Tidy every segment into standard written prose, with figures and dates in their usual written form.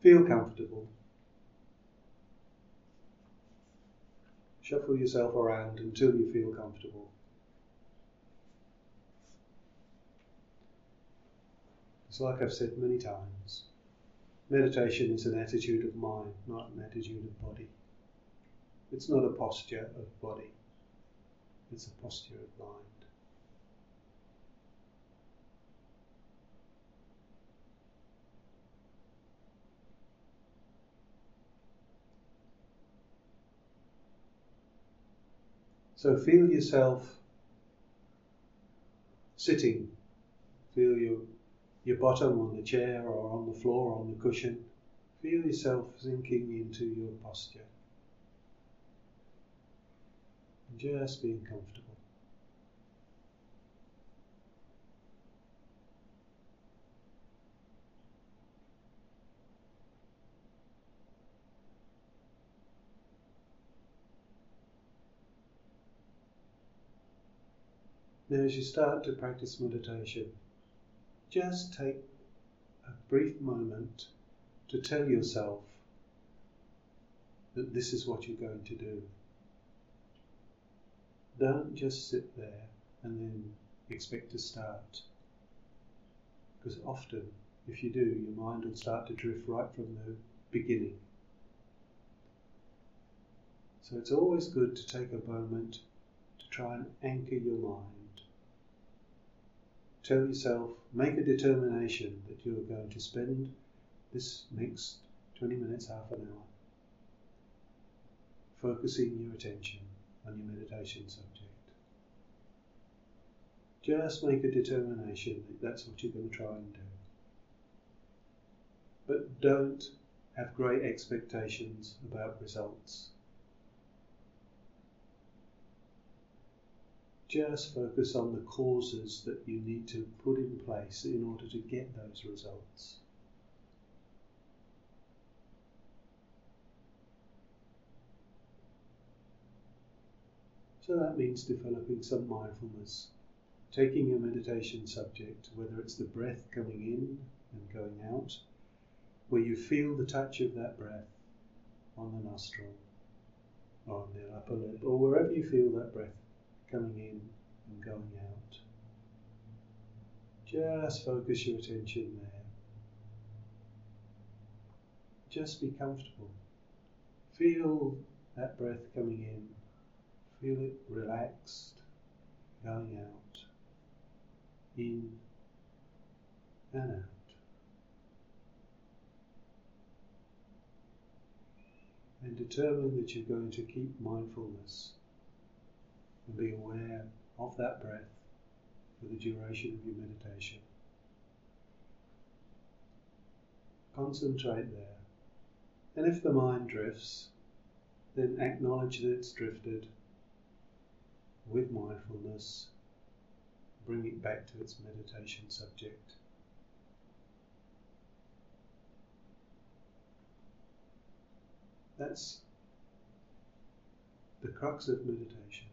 Feel comfortable. Shuffle yourself around until you feel comfortable. It's like I've said many times, meditation is an attitude of mind, not an attitude of body. It's not a posture of body, it's a posture of mind. So feel yourself sitting, feel your bottom on the chair or on the floor or on the cushion. Feel yourself sinking into your posture. And just being comfortable. Now as you start to practice meditation, just take a brief moment to tell yourself that this is what you're going to do. Don't just sit there and then expect to start. Because often, if you do, your mind will start to drift right from the beginning. So it's always good to take a moment to try and anchor your mind. Tell yourself, make a determination that you're going to spend this next 20 minutes, half an hour, focusing your attention on your meditation subject. Just make a determination that that's what you're going to try and do. But don't have great expectations about results. Just focus on the causes that you need to put in place in order to get those results. So that means developing some mindfulness, taking your meditation subject, whether it's the breath coming in and going out, where you feel the touch of that breath on the nostril, or on the upper lip, or wherever you feel that breath coming in and going out. Just focus your attention there. Just be comfortable. Feel that breath coming in. Feel it relaxed, going out, in and out. And determine that you're going to keep mindfulness and be aware of that breath for the duration of your meditation. Concentrate there. And if the mind drifts, then acknowledge that it's drifted with mindfulness. Bring it back to its meditation subject. That's the crux of meditation.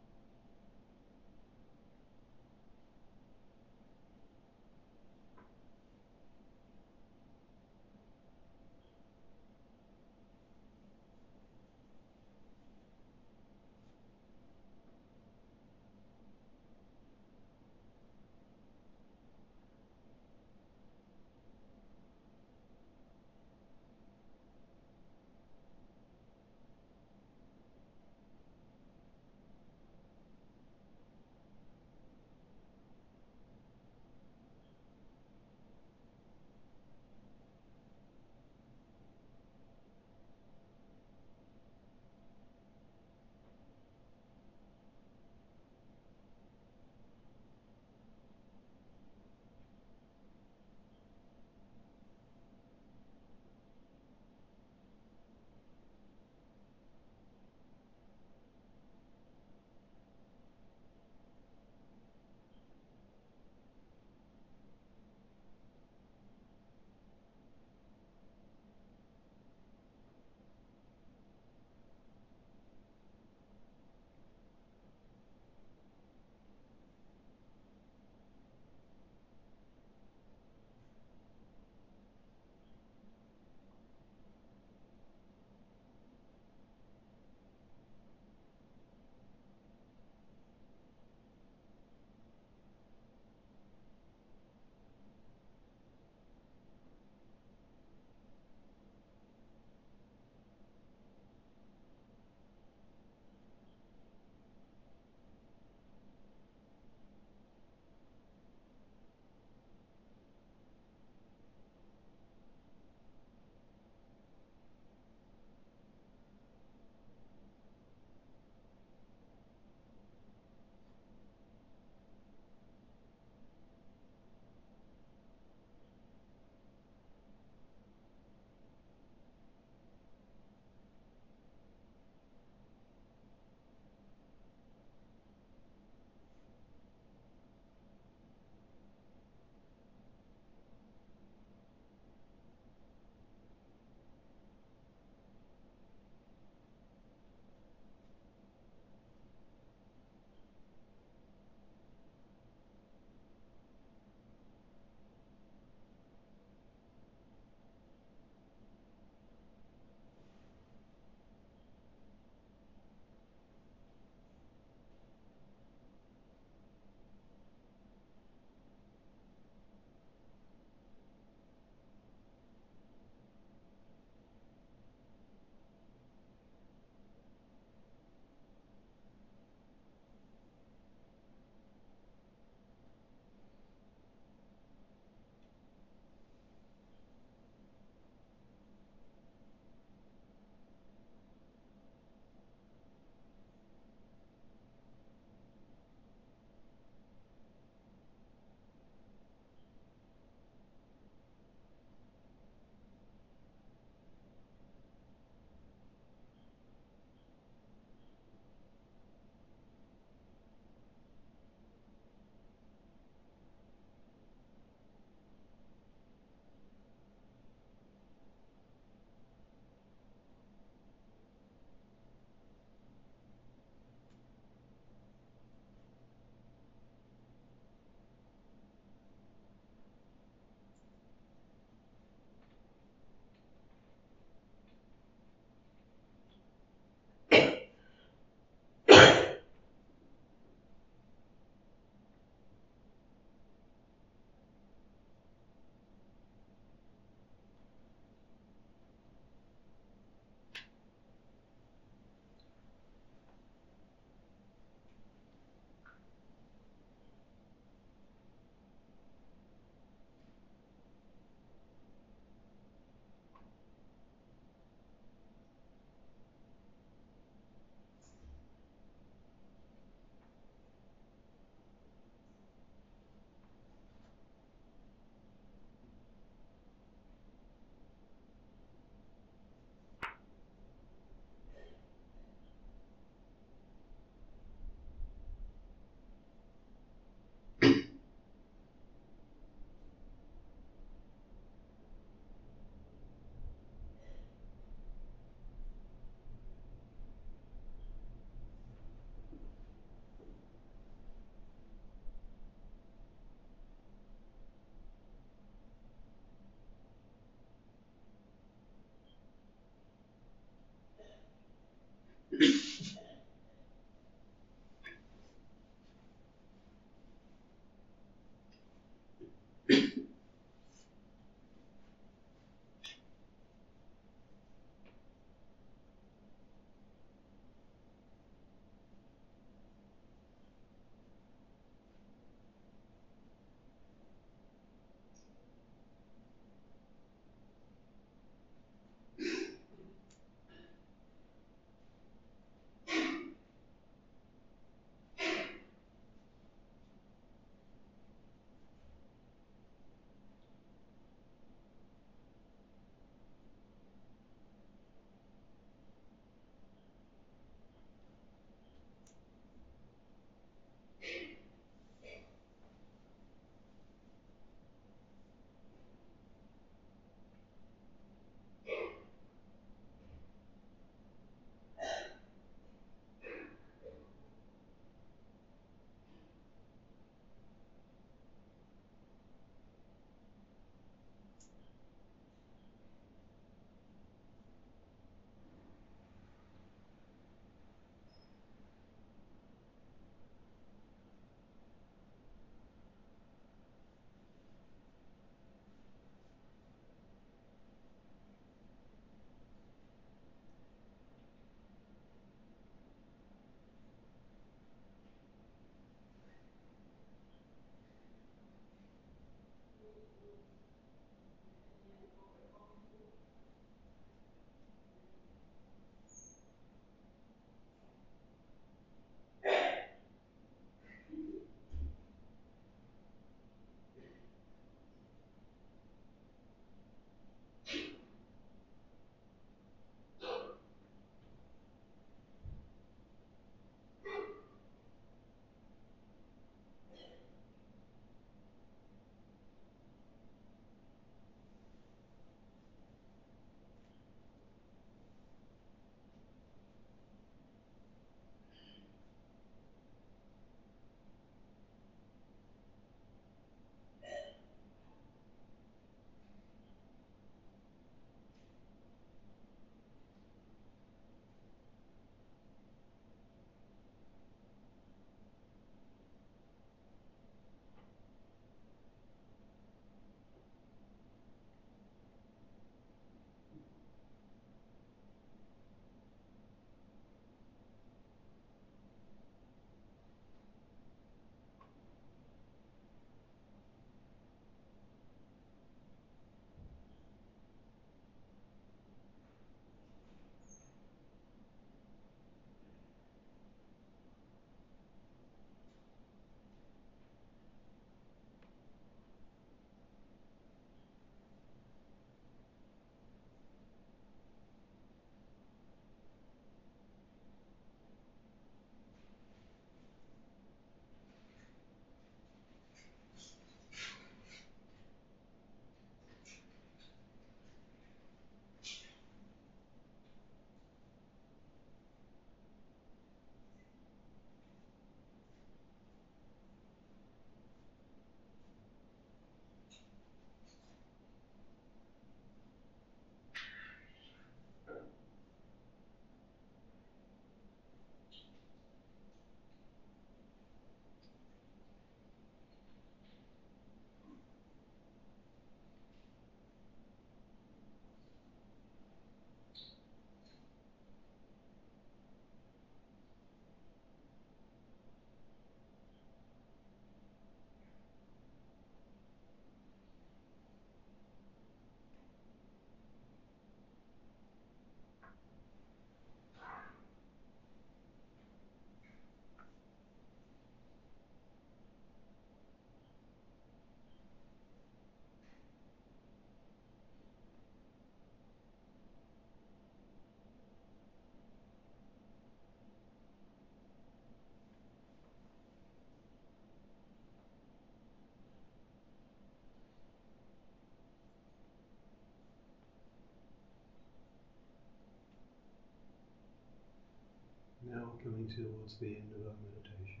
coming towards the end of our meditation.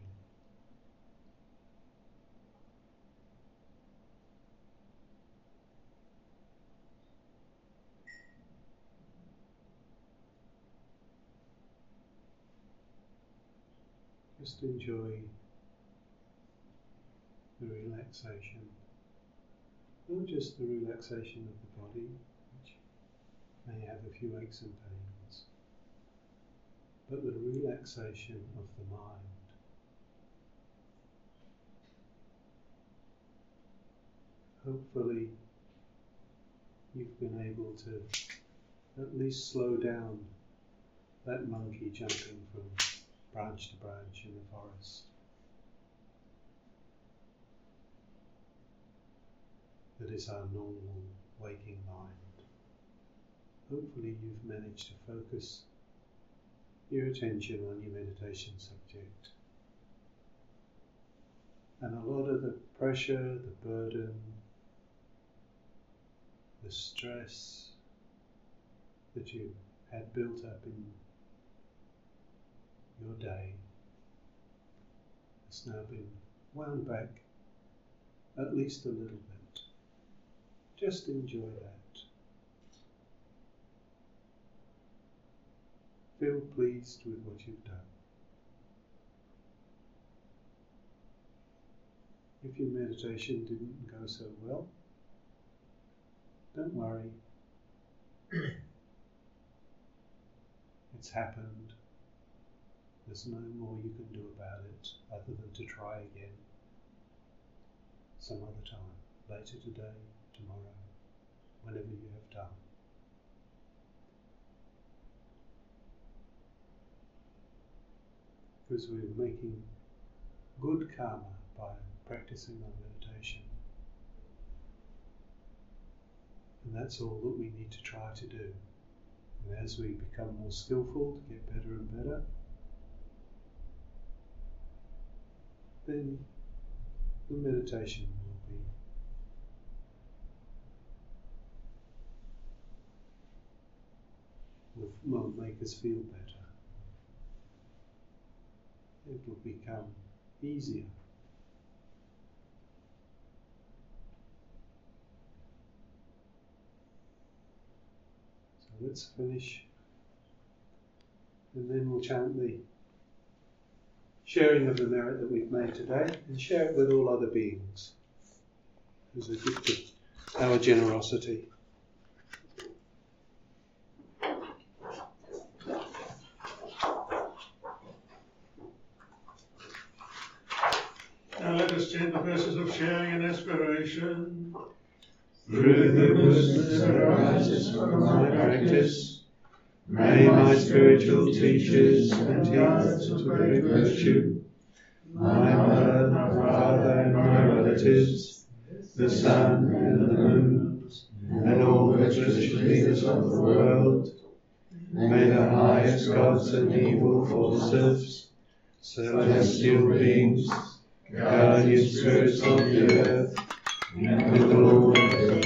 Just enjoy the relaxation, not just the relaxation of the body, which may have a few aches and pains, but the relaxation of the mind. Hopefully you've been able to at least slow down that monkey jumping from branch to branch in the forest. That is our normal waking mind. Hopefully you've managed to focus your attention on your meditation subject. And a lot of the pressure, the burden, the stress that you had built up in your day has now been wound back at least a little bit. Just enjoy that. Feel pleased with what you've done. If your meditation didn't go so well, don't worry. It's happened. There's no more you can do about it other than to try again some other time, later today, tomorrow, whenever you have time. Because we're making good karma by practicing our meditation. And that's all that we need to try to do. And as we become more skillful, to get better and better, then the meditation will make us feel better. It will become easier. So let's finish, and then we'll chant the sharing of the merit that we've made today and share it with all other beings as a gift of our generosity. Now let us chant the verses of sharing and aspiration. Through the goodness that arises from my practice, may my spiritual teachers and teachers of great virtue, my mother, my father, and my relatives, the sun and the moon, and all virtuous leaders of the world, may the highest gods and evil forces, celestial beings, guardian spirits of the earth, and the Lord,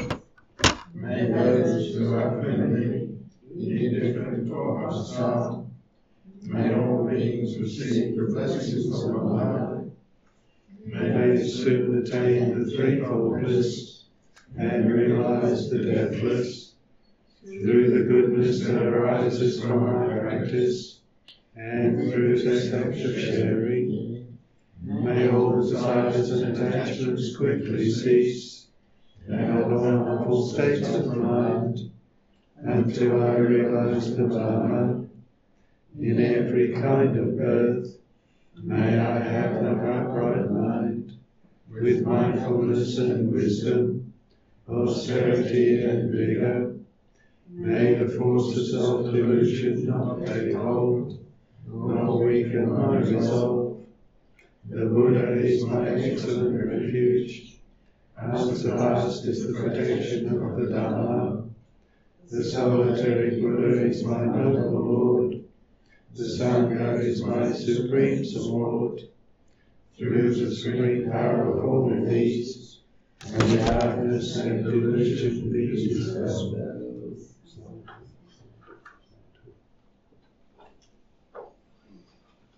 may those who are friendly, indifferent or hostile, may all beings receive the blessings of Allah, may they soon attain the threefold bliss and realize the deathless, through the goodness that arises from my practice and through this act of sharing. May all desires and attachments quickly cease, and a wonderful state of mind, until I realize the Dharma. In every kind of birth, may I have an upright mind, with mindfulness and wisdom, austerity and vigour. May the forces of delusion not take hold, nor weaken my resolve. The Buddha is my excellent refuge. Unsurpassed is the protection of the Dharma. The solitary Buddha is my noble Lord. The Sangha is my supreme support. Through the supreme power of all these, and darkness and delusion be dispelled.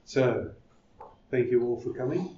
So, thank you all for coming.